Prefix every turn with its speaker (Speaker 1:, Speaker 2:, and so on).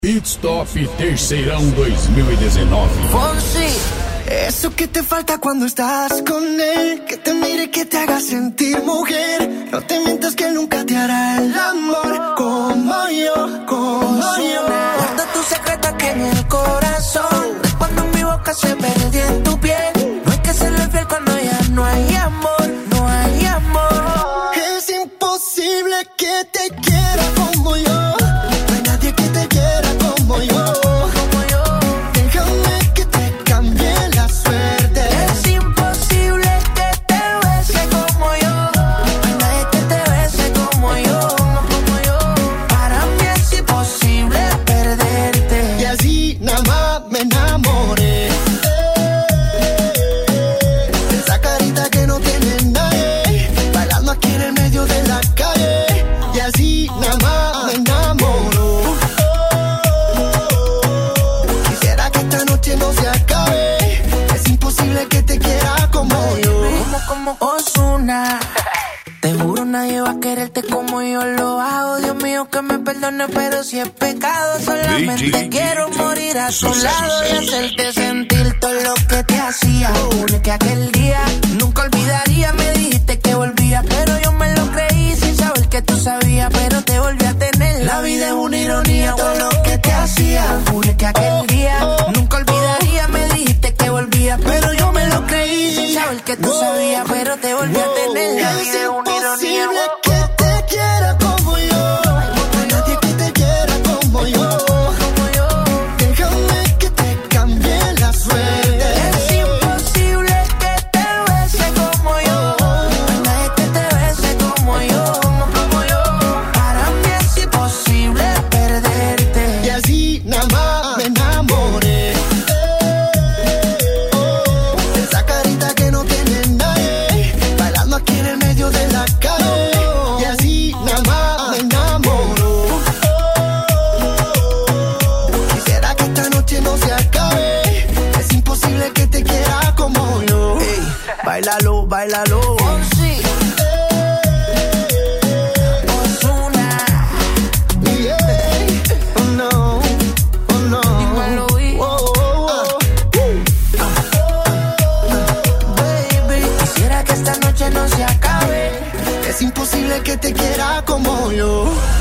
Speaker 1: Pit Stop Terceirão 2019.
Speaker 2: Fonsi, eso que te falta cuando estás con él, que te mire, que te haga sentir mujer. No te mientas que nunca te hará el amor como yo, como yo. Guarda tu secreto aquí en el corazón, de cuando mi boca se perdió en tu piel. No hay que serle fiel cuando ya no hay amor, no hay amor. Es imposible que te quiera como yo. No hay nadie que te quiera como yo. Déjame que te cambie la suerte. Es imposible que te bese como yo. No hay nadie que te bese como yo, como yo. Para mí es imposible perderte. Y así nada más me enamoré. Esa carita que no tiene nadie, bailando aquí en el medio de la calle. Y así nada más me enamoró. Quisiera que esta noche no se acabe. Es imposible que te quiera como yo. Como Ozuna. Te juro nadie va a quererte como yo lo hago. Dios mío que me perdone, pero si es pecado, solamente quiero morir a tu lado y hacerte sentir todo lo que te hacía. Juro que aquel día nunca olvidaría. Me dijiste que volvía, pero yo me lo creí sin saber que tú sabías, pero te volví a tener. La vida es una ironía, todo lo que te hacía. Juro que aquel día nunca olvidaría. Me dijiste que volvía, pero yo me lo creí sin saber que tú sabías, pero te volví a tener. La vida es una ironía. Que te quiera como yo. No hay nadie que te quiera como yo. Déjame que te cambie la suerte. Es imposible que te bese como yo. No hay nadie que te bese como yo, como yo. Para mí es imposible perderte. Y así nada más me enamoré. Esa carita que no tiene nadie, bailando aquí en el medio de la calle. Y así nada más me enamoró. Quisiera que esta noche no se acabe. Es imposible que te quiera como yo. Ey, báilalo, báilalo. Fonsi, Ozuna. Yeah. Oh no, oh no. Dímelo, baby, quisiera que esta noche no se acabe. Es imposible que te quiera como yo.